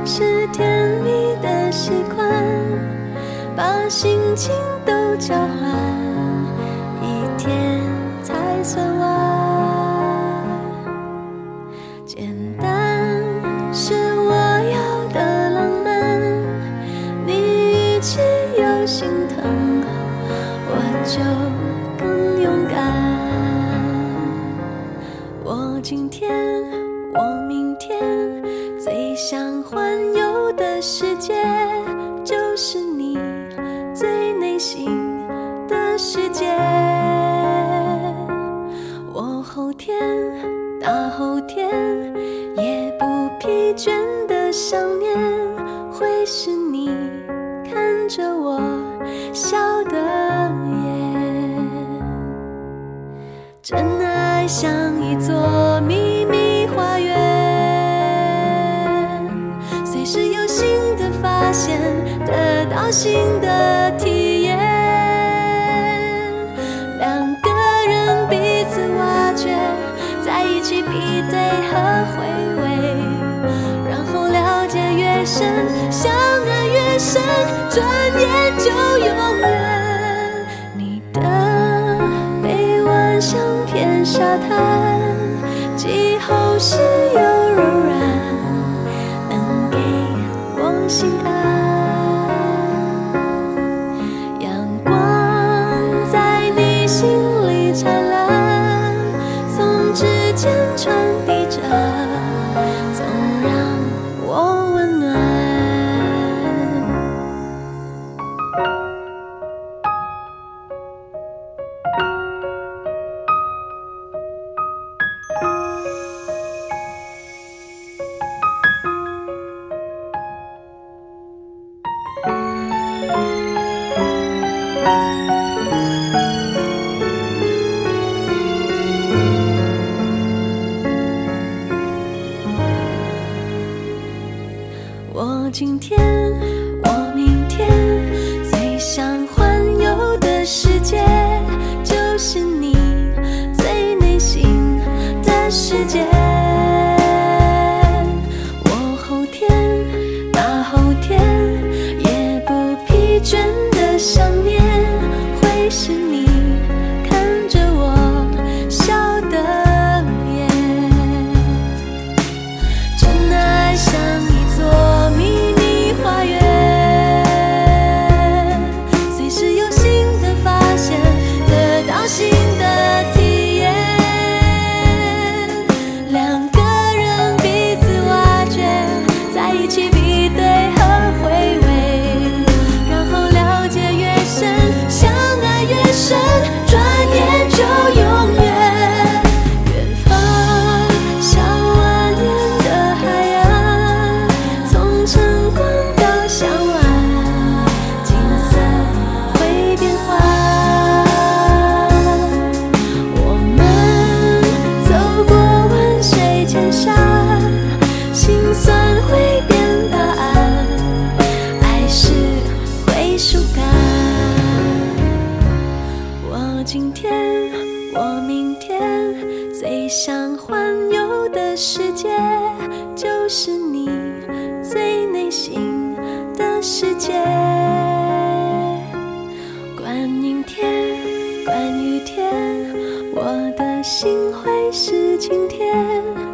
是甜蜜的习惯，把心情都交换，一天才算完。简单是我要的浪漫，你语气有心疼，我就更勇敢。我今天，我明天，最想环游的世界，就是你最内心的世界。我后天，大后天，也不疲倦的想念，会是你看着我笑的眼。真爱像一座秘密花园，随时有新的发现，得到新的体验。两个人彼此挖掘，在一起比对和回味，然后了解越深，相爱越深，转眼就永远。你的臂弯像片沙滩，季候时又柔软，能给我心安。阳光在你心里灿烂，从指尖传递着，总让我温暖。我今天，我明天，最想环游的世界，就是你最内心的世界。我后天，大后天，也不疲倦的想念，会是你看着我笑的眼。真爱像一座秘密花园，随时有新的发现，得到新的体验。两个人彼此挖掘，在一起比对和回味，然后了解越深，相爱越深，转眼就永远。远方像蜿蜒的海岸，从晨光到向晚，景色会变换。我们走过万水千山，心酸会变答案，爱是归属感。我今天，我明天，最想环游的世界，就是你最内心的世界。管阴天，管雨天，我的心会是晴天。